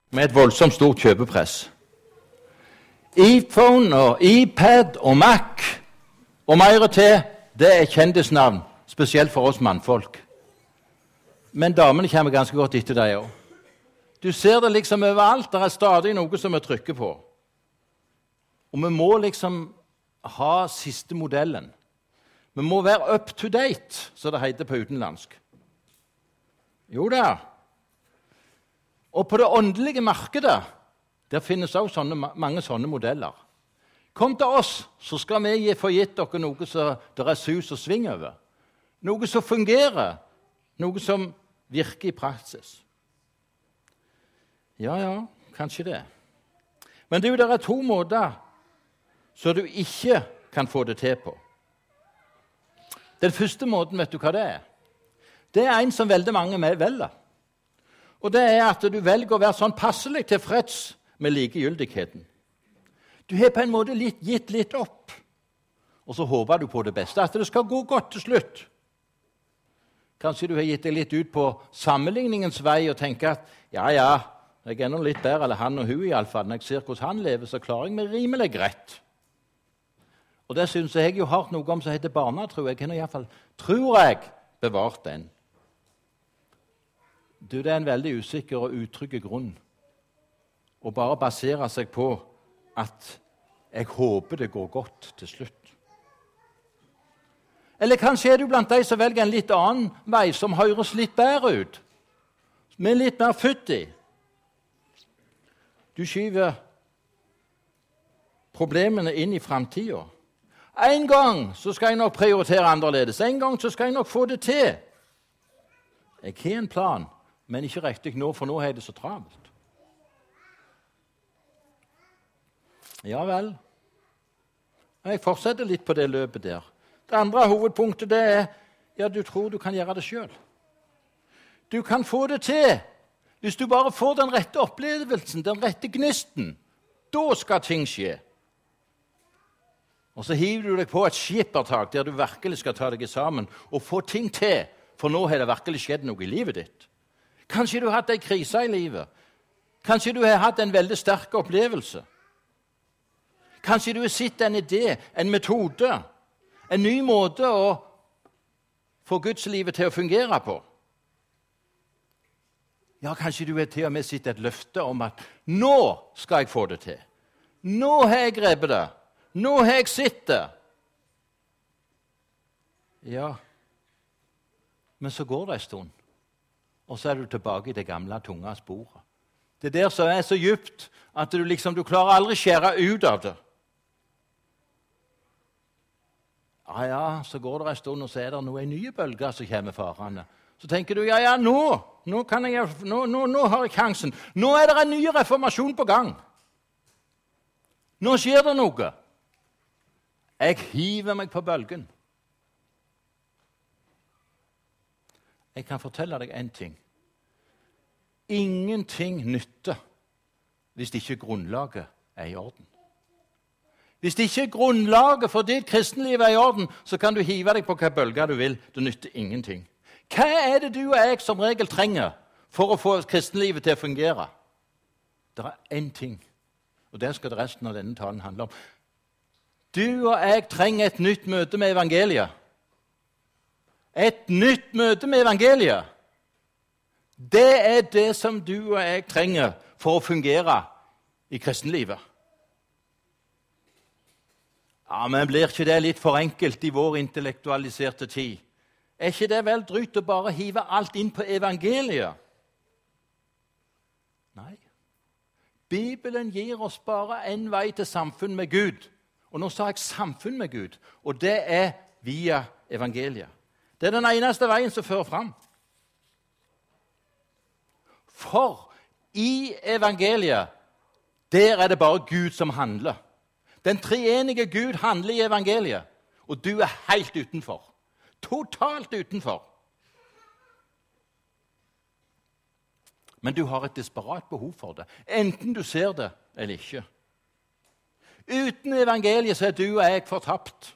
med et voldsomt stort kjøpepress. iPhone og iPad og Mac og mer til, det er kjendisnavn, spesielt for oss mannfolk. Men damene kommer ganske godt etter deg også. Du ser det liksom overalt, det er stadig noe som vi trykker på. Og vi må liksom ha siste modellen. Vi må være up to date, så det heter på utenlandsk. Jo da. Og på det åndelige markedet, der finnes også mange sånne modeller. Kom til oss, så skal vi få gitt dere noe som det er sus og sving over. Noe som fungerer, noe som virker i praksis. Ja, kanskje det. Men det er 2 måter så du ikke kan få det til på. Den første måten, vet du hva det er? Det er en som veldig mange velger. Og det er at du velger å være sånn passelig tilfreds med likegyldigheten. Du har på en måte gitt litt opp, og så håper du på det beste, at det skal gå godt til slutt. Kanskje du har gitt deg litt ut på sammenligningens vei og tenker at ja, jeg er nå litt bedre, eller han og hun i alle fall. Når jeg ser hvordan han lever, så klarer jeg meg rimelig greit. Og det synes jeg jo har noe om som heter barnatro. Jeg kan i alle fall, tror jeg, bevart den. Det er en veldig usikker og utrygg grunn å bare basere seg på at jeg håper det går godt til slutt. Eller kanskje er du blant de som velger en litt annen vei, som høres litt bedre ut, med litt mer fytt i. Du skyver problemene inn i fremtiden. En gang så skal jeg nok prioritere annerledes. En gang så skal jeg nok få det til. Jeg har en plan, men ikke riktig nå, for nå er det så travelt. Ja vel. Jeg fortsetter litt på det løpet der. Det andre hovedpunktet det er ja, du tror du kan gjøre det selv. Du kan få det til. Hvis du bare får den rette opplevelsen, den rette gnisten, da skal ting skje. Og så hiver du deg på et skippertak der du virkelig skal ta deg sammen og få ting til, for nå har det virkelig skjedd noe i livet ditt. Kanskje du har hatt en krise i livet. Kanskje du har hatt en veldig sterk opplevelse. Kanskje du har sett en idé, en metode, en ny måte å få gudslivet til å fungere på. Ja, kanskje du har til og med sett et løfte om at nå skal jeg få det til. Nå har jeg grepet det. Nå har jeg sett det. Ja, men så går det en stund, og så er du tilbake i det gamle, tunge sporet. Det der som er så dypt at du klarer aldri skjære ut av det. Ja, så går det en stund, og så er det en ny bølge som kommer farende. Så tenker du, ja, nå har jeg sjansen. Nå er det en ny reformasjon på gang. Nå skjer det noe. Jeg hiver meg på bølgen. Jeg kan fortelle deg en ting. Ingenting nytter hvis ikke grunnlaget er i orden. Hvis ikke grunnlaget for ditt kristenliv er i orden, så kan du hive deg på hva bølge du vil. Det nytter ingenting. Hva er det du og jeg som regel trenger for å få kristenlivet til å fungere? Det er én ting, og det skal resten av denne talen handle om. Du og jeg trenger et nytt møte med evangeliet. Et nytt møte med evangeliet. Det er det som du og jeg trenger for å fungere i kristenlivet. Ja, men blir ikke det litt for enkelt i vår intellektualiserte tid? Er ikke det vel drygt å bare hive alt inn på evangeliet? Nei. Bibelen gir oss bare en vei til samfunn med Gud. Og nå sa jeg samfunn med Gud, og det er via evangeliet. Det er den eneste veien som fører fram. For i evangeliet, der er det bare Gud som handler. Den treenige Gud handler i evangeliet, og du er helt utenfor. Totalt utenfor. Men du har et desperat behov for det, enten du ser det eller ikke. Uten evangeliet så er du og jeg fortapt.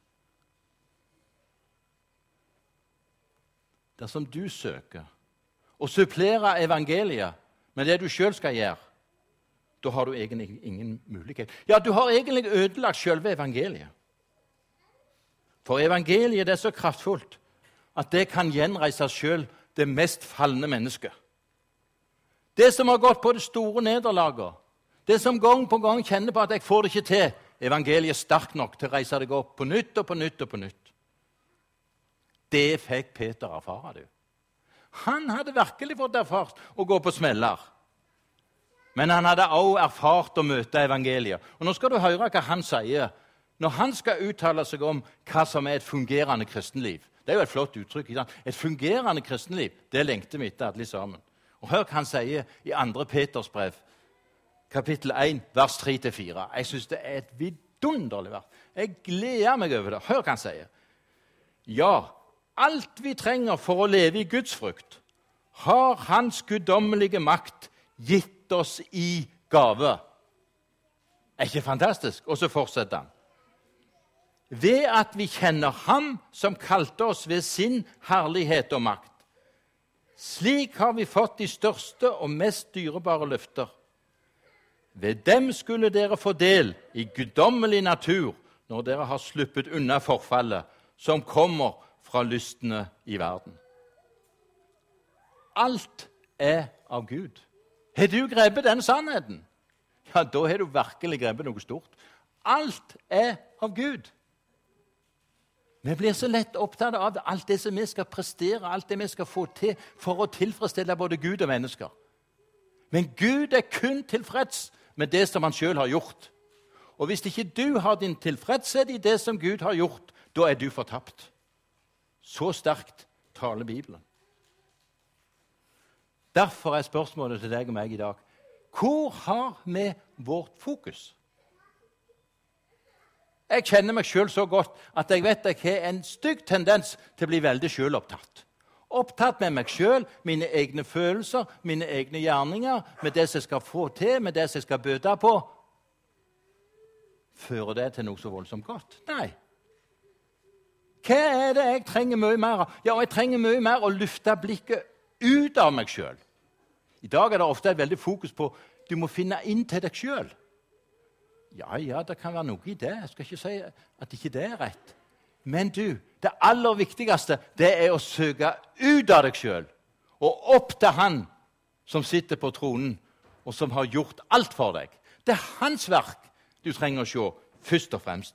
Dersom du søker og supplere evangeliet med det du selv skal gjøre, da har du egentlig ingen mulighet. Ja, du har egentlig ødelagt selve evangeliet. For evangeliet er så kraftfullt at det kan gjenreise selv det mest falne mennesket. Det som har gått på det store nederlaget, det som gang på gang kjenner på at jeg får det ikke til, evangeliet er sterkt nok til å reise deg opp på nytt og på nytt og på nytt. Det fikk Peter erfare, du. Han hadde virkelig fått erfart å gå på smeller. Men han hadde også erfart å møte evangeliet. Og nå skal du høre hva han sier når han skal uttale seg om hva som er et fungerende kristenliv. Det er jo et flott uttrykk. Ikke sant? Et fungerende kristenliv, det lengter vi etter alle sammen. Og hør hva han sier i 2. Peters brev, kapittel 1, vers 3-4. Jeg synes det er et vidunderlig vers. Jeg gleder meg over det. Hør hva han sier. Ja, alt vi trenger for å leve i Guds frukt, har hans guddommelige makt gitt oss i gave. Er ikke fantastisk? Og så fortsetter han. Ved at vi kjenner ham som kalte oss ved sin herlighet og makt. Slik har vi fått de største og mest dyrebare løfter. Ved dem skulle dere få del i guddommelig natur når dere har sluppet unna forfallet som kommer fra lystene i verden. Alt er av Gud. Har du grepet den sannheten? Ja, da har du virkelig grepet noe stort. Alt er av Gud. Vi blir så lett opptatt av alt det som vi skal prestere, alt det vi skal få til for å tilfredsstille både Gud og mennesker. Men Gud er kun tilfreds med det som han selv har gjort. Og hvis ikke du har din tilfredshet i det som Gud har gjort, da er du fortapt. Så sterkt taler Bibelen. Derfor er spørsmålet til deg og meg i dag: hvor har vi vårt fokus? Jeg kjenner meg selv så godt at jeg vet at jeg har en stygg tendens til å bli veldig selvopptatt. Opptatt med meg selv, mine egne følelser, mine egne gjerninger, med det som jeg skal få til, med det som jeg skal bøte på. Fører det til noe så voldsomt godt? Nei. Hva er det jeg trenger mye mer av? Ja, jeg trenger mye mer å lufte blikket ut av meg selv. I dag er det ofte et veldig fokus på du må finne inn til deg selv. Ja, det kan være noe i det. Jeg skal ikke si at ikke det er rett. Men du, det aller viktigste, det er å søke ut av deg selv og opp til han som sitter på tronen og som har gjort alt for deg. Det er hans verk du trenger å se først og fremst.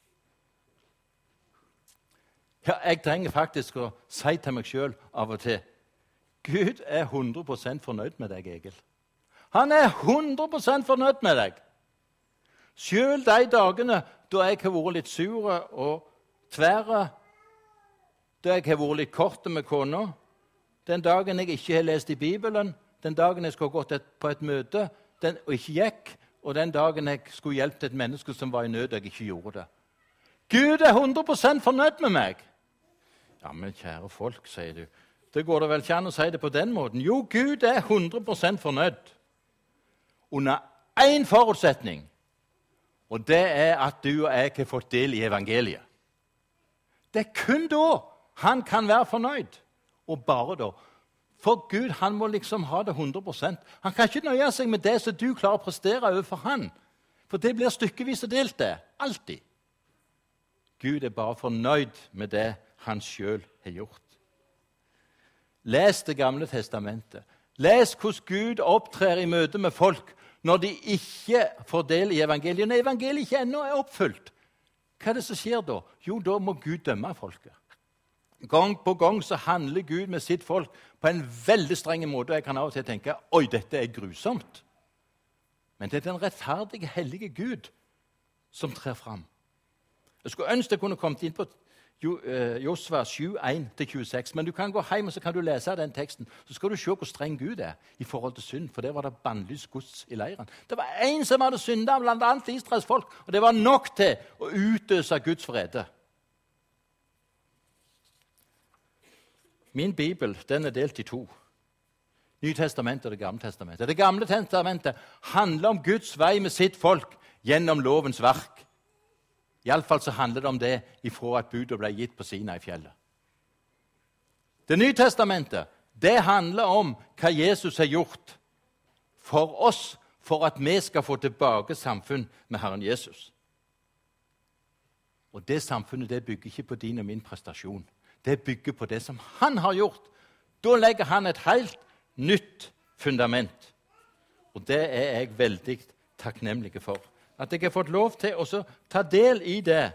Ja, jeg trenger faktisk å si til meg selv av og til: Gud er 100% fornøyd med deg, Egil. Han er 100% fornøyd med deg. Selv de dagene da jeg har vært litt sur og tverre, da jeg har vært litt kort med kona, den dagen jeg ikke har lest i Bibelen, den dagen jeg skulle gått på et møte og ikke gikk, og den dagen jeg skulle hjelpe et menneske som var i nød og jeg ikke gjorde det. Gud er 100% fornøyd med meg. Ja, men kjære folk, sier du, det går det vel ikke an å si det på den måten. Jo, Gud er 100% fornøyd. Under én forutsetning, og det er at du og jeg har fått del i evangeliet. Det er kun da han kan være fornøyd, og bare da. For Gud, han må liksom ha det 100%. Han kan ikke nøye seg med det som du klarer å prestere overfor han. For det blir stykkevis og delt det, alltid. Gud er bare fornøyd med det han selv har gjort. Les Det gamle testamentet. Les hvordan Gud opptrer i møte med folk når de ikke får del i evangeliet. Når evangeliet ikke ennå er oppfylt, hva er det som skjer da? Jo, da må Gud dømme folket. Gang på gang så handler Gud med sitt folk på en veldig streng måte. Jeg kan av og til tenke, oi, dette er grusomt. Men det er den rettferdige, hellige Gud som trer fram. Jeg skulle ønske jeg kunne kommet inn på Josva 7:1-26, men du kan gå hjem og så kan du lese den teksten. Så skal du se hvor streng Gud er i forhold til synd, for det var det bannlyst gods i leiren. Det var en som hadde syndet blant annet Israels folk, og det var nok til å utøse Guds vrede. Min bibel, den er delt i to. Nytestamentet og Det gamle testamentet. Det gamle testamentet handler om Guds vei med sitt folk gjennom lovens verk. Iallfall så handler det om det ifra at budet ble gitt på Sinai-fjellet. Det nye testamentet, Det handler om hva Jesus har gjort for oss, for at vi skal få tilbake samfunn med Herren Jesus. Og det samfunnet det bygger ikke på din og min prestasjon. Det bygger på det som han har gjort. Da legger han et helt nytt fundament. Og det er jeg veldig takknemlig for. At jeg har fått lov til å ta del i det.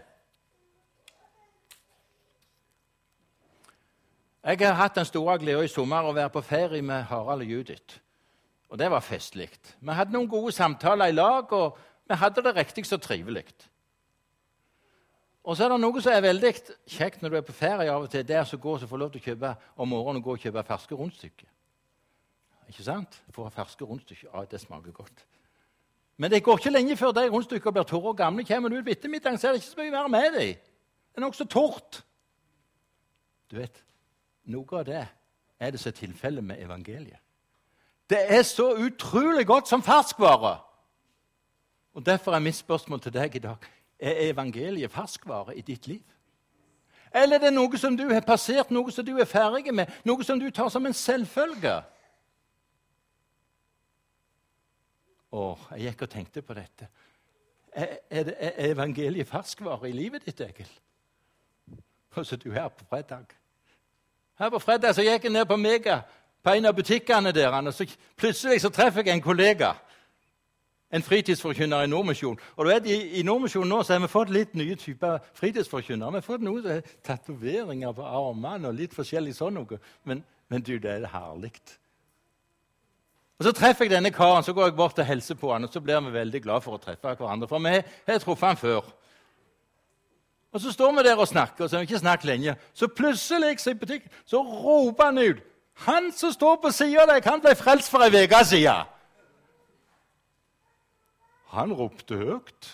Jeg har hatt den store gleden i sommer å være på ferie med Harald og Judith. Og det var festlig. Vi hadde noen gode samtaler i lag, og vi hadde det riktig så trivelig. Og så er det noe som er veldig kjekt når du er på ferie av og til, der som går så får lov til å kjøpe om morgenen og gå og kjøpe ferske rundstykker. Ikke sant? Få ferske rundstykker. Ja, det smaker godt. Men det går ikke lenge før de rundstykker blir tørre og gamle. Kommer du ut på ettermiddagen, så er det ikke så mye mer med dem. Det er nokså tørt. Du vet, noe av det er det som er tilfellet med evangeliet. Det er så utrolig godt som ferskvare. Og derfor er mitt spørsmål til deg i dag: er evangeliet ferskvare i ditt liv? Eller er det noe som du har passert, noe som du er ferdig med, noe som du tar som en selvfølge? Jeg gikk og tenkte på dette. Er evangeliet ferskvare i livet ditt, Egil? Og så du er her på fredag. Her på fredag så gikk jeg ned på Mega, på en av butikkene der, og så plutselig så treffer jeg en kollega, en fritidsforkynner i Nordmisjon. Og du vet, i Nordmisjon nå så har vi fått litt nye typer fritidsforkynnere. Vi har fått noe tatoveringer på armene og litt forskjellig sånn noe. Men du, det er herlig. Og så treffer jeg denne karen, så går jeg bort og hilser på han, og så blir vi veldig glad for å treffe hverandre, for vi har truffet han før. Og så står vi der og snakker, og så har vi ikke snakket lenge. Så plutselig i butikken, så roper han ut: han som står på siden av deg, han ble frelst for en uke siden. Han ropte høyt.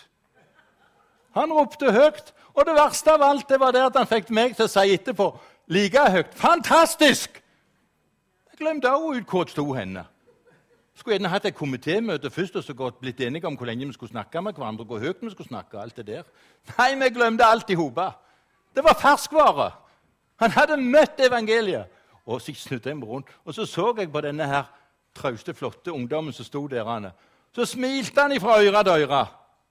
Han ropte høyt, og det verste av alt det var det at han fikk meg til å si etterpå, like høyt: fantastisk! Jeg glemte også ut hvor det sto henne. Skulle gjerne hatt et komitémøte først og så godt blitt enige om hvor lenge vi skulle snakke med hverandre, hvor høyt vi skulle snakke og alt det der. Nei, vi glemte alt i hopa. Det var ferskvare. Han hadde møtt evangeliet. Og så snudde jeg meg rundt, og så jeg på denne her trauste, flotte ungdommen som sto der. Så smilte han ifra øyre til øyre.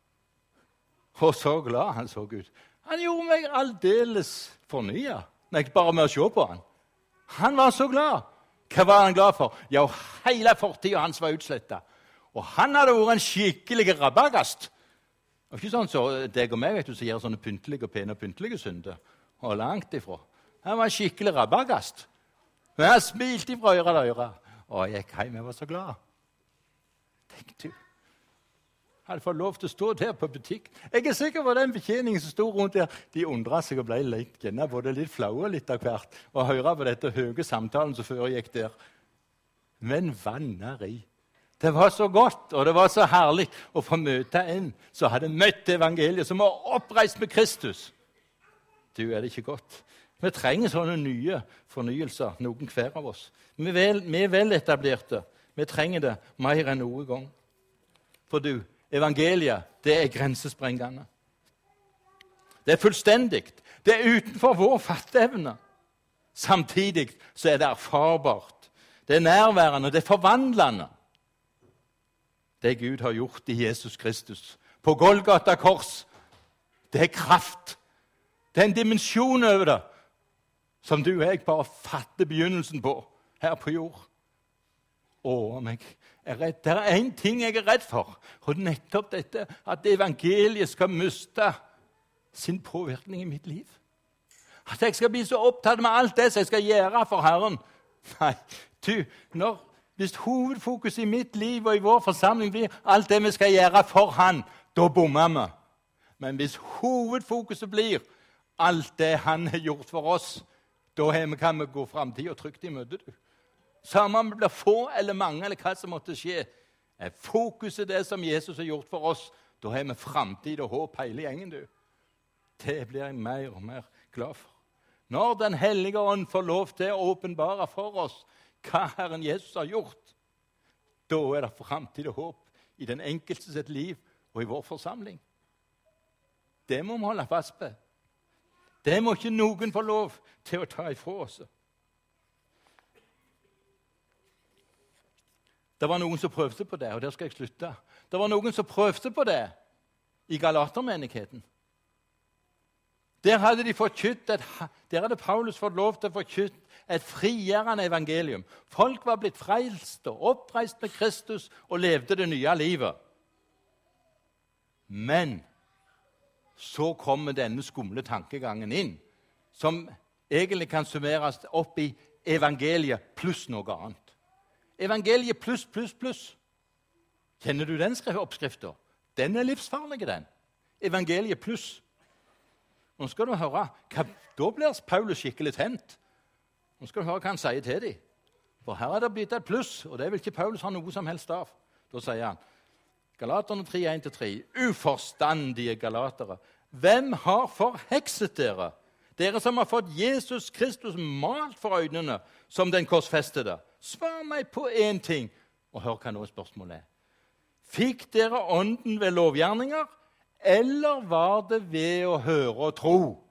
Og så glad han så ut. Han gjorde meg aldeles fornyet, bare med å se på han. Han var så glad. Hva var han glad for? Ja, hele fortiden hans var utslettet. Og han hadde vært en skikkelig rabagast. Det var ikke sånn som deg og meg, vet du, som gjør sånne pyntelige og pene og pyntelige synder. Og langt ifra. Han var en skikkelig rabagast. Men han smilte ifra øyre til øyre. Og jeg gikk hjem, jeg var så glad. Tenk du. Jeg hadde fått lov til å stå der på butikk. Jeg er sikker på den betjeningen som stod rundt der. De undret seg og ble både litt flaue litt av hvert. Og høre på dette høye samtalen som foregikk der. Men vanneri. Det var så godt, og det var så herlig å få møte en som hadde møtt evangeliet, som var oppreist med Kristus. Du, er det ikke godt? Vi trenger sånne nye fornyelser, noen hver av oss. Vi er vel etablerte. Vi trenger det mer enn noen gang. For du, evangeliet, det er grensesprengende. Det er fullstendig. Det er utenfor vår fatteevne. Samtidig så er det erfarbart. Det er nærværende, det er forvandlende. Det Gud har gjort i Jesus Kristus på Golgata kors, det er kraft. Det er en dimensjon over det som du og jeg bare fatter begynnelsen på her på jord. Meg er redd. Det er en ting jeg er redd for, og nettopp dette at evangeliet skal miste sin påvirkning i mitt liv. At jeg skal bli så opptatt med alt det som jeg skal gjøre for Herren. Nei, hvis hovedfokus i mitt liv og i vår forsamling blir alt det vi skal gjøre for Han, da bommer vi. Men hvis hovedfokuset blir alt det Han har gjort for oss, da kan vi gå fremtiden trygt i møte. Samme om det blir få eller mange, eller hva som måtte skje, er fokuset det som Jesus har gjort for oss, da har vi fremtid og håp hele gjengen. Det blir jeg mer og mer glad for. Når Den hellige ånd får lov til å åpenbare for oss hva Herren Jesus har gjort, da er det fremtid og håp i den enkelte sitt liv og i vår forsamling. Det må vi holde fast på. Det må ikke noen få lov til å ta ifra oss. Det var noen som prøvde på det, og der skal jeg slutte. Det var noen som prøvde på det i Galatermenigheten. Der hadde Paulus fått lov til å forkynne et frigjørende evangelium. Folk var blitt frelst og oppreist med Kristus og levde det nye livet. Men så kommer denne skumle tankegangen inn, som egentlig kan summeres opp i evangeliet pluss noe annet. Evangeliet pluss, pluss, pluss. Kjenner du den oppskriften? Den er livsfarlig, den. Evangeliet pluss. Nå skal du høre, da blir Paulus skikkelig tent. Nå skal du høre hva han sier til dem. For her er det blitt et pluss, og det vil ikke Paulus ha noe som helst av. Da sier han, Galaterne 3:1-3, uforstandige galatere, hvem har forhekset dere? Dere som har fått Jesus Kristus malt for øynene som den korsfestede. Svar meg på én ting, og hør hva nå spørsmålet er. Fikk dere ånden ved lovgjerninger, eller var det ved å høre og tro?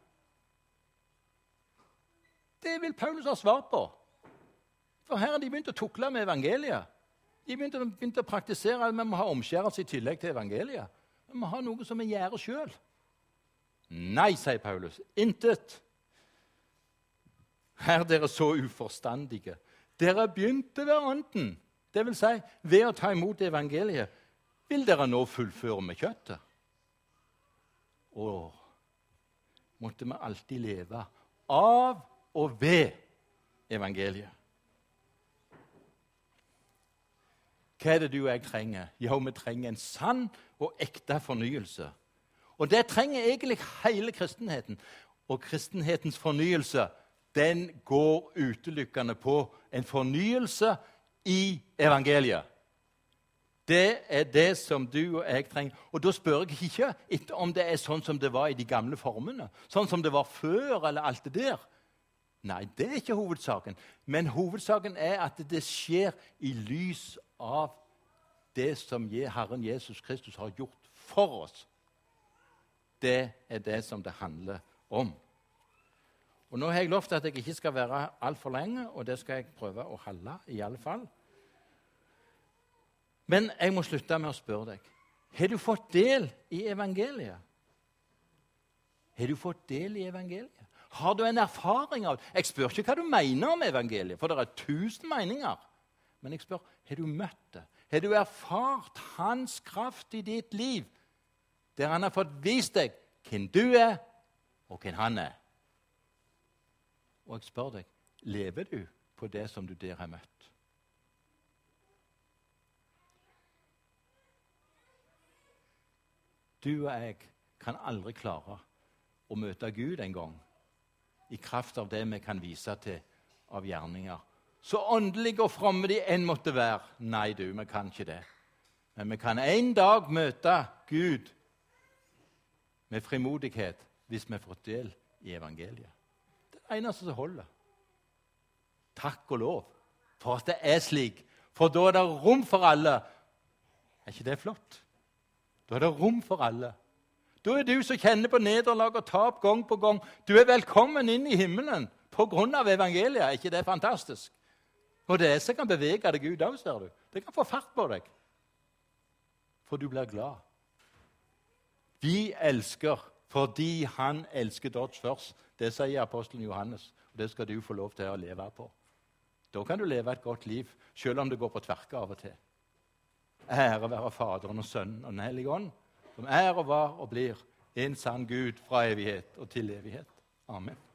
Det vil Paulus ha svar på. For her har de begynt å tukle med evangeliet. De begynte å praktisere at vi må ha omskjærelse i tillegg til evangeliet. Vi må ha noe som vi gjør selv. Nei, sier Paulus, intet. Her er dere så uforstandige. Dere begynte ved ånden, det vil si ved å ta imot evangeliet. Vil dere nå fullføre med kjøttet? Måtte vi alltid leve av og ved evangeliet. Hva er det du og jeg trenger? Jo, vi trenger en sann og ekte fornyelse. Og det trenger egentlig hele kristenheten. Og kristenhetens fornyelse, den går utelukkende på en fornyelse i evangeliet. Det er det som du og jeg trenger. Og da spør jeg ikke etter om det er sånn som det var i de gamle formene, sånn som det var før, eller alt det der. Nei, det er ikke hovedsaken. Men hovedsaken er at det skjer i lys av det som Herren Jesus Kristus har gjort for oss. Det er det som det handler om. Og nå har jeg lovt at jeg ikke skal være alt for lenge, og det skal jeg prøve å holde i alle fall. Men jeg må slutte med å spørre deg. Har du fått del i evangeliet? Har du fått del i evangeliet? Har du en erfaring av det? Jeg spør ikke hva du mener om evangeliet, for det er 1000 meninger. Men jeg spør, har du møtt det? Har du erfart hans kraft i ditt liv, der han har fått vist deg hvem du er, og hvem han er? Og jeg spør deg, lever du på det som du der har møtt? Du og jeg kan aldri klare å møte Gud en gang i kraft av det vi kan vise til av gjerninger. Så åndelige og fromme de enn måtte være. Nei, vi kan ikke det. Men vi kan en dag møte Gud med frimodighet hvis vi har fått del i evangeliet. Det er det eneste som holder. Takk og lov for at det er slik. For da er det rom for alle. Er ikke det flott? Da er det rom for alle. Da er du som kjenner på nederlag og tap gang på gang. Du er velkommen inn i himmelen på grunn av evangeliet. Er ikke det fantastisk? Og det er som kan bevege deg ut av, ser du. Det kan få fart på deg. For du blir glad. Vi elsker fordi han elsket oss først. Det sier apostelen Johannes. Og det skal du få lov til å leve på. Da kan du leve et godt liv, selv om det går på tverke av og til. Ære være Faderen og Sønnen og Den hellige ånd, som er og var og blir en sann Gud fra evighet og til evighet. Amen.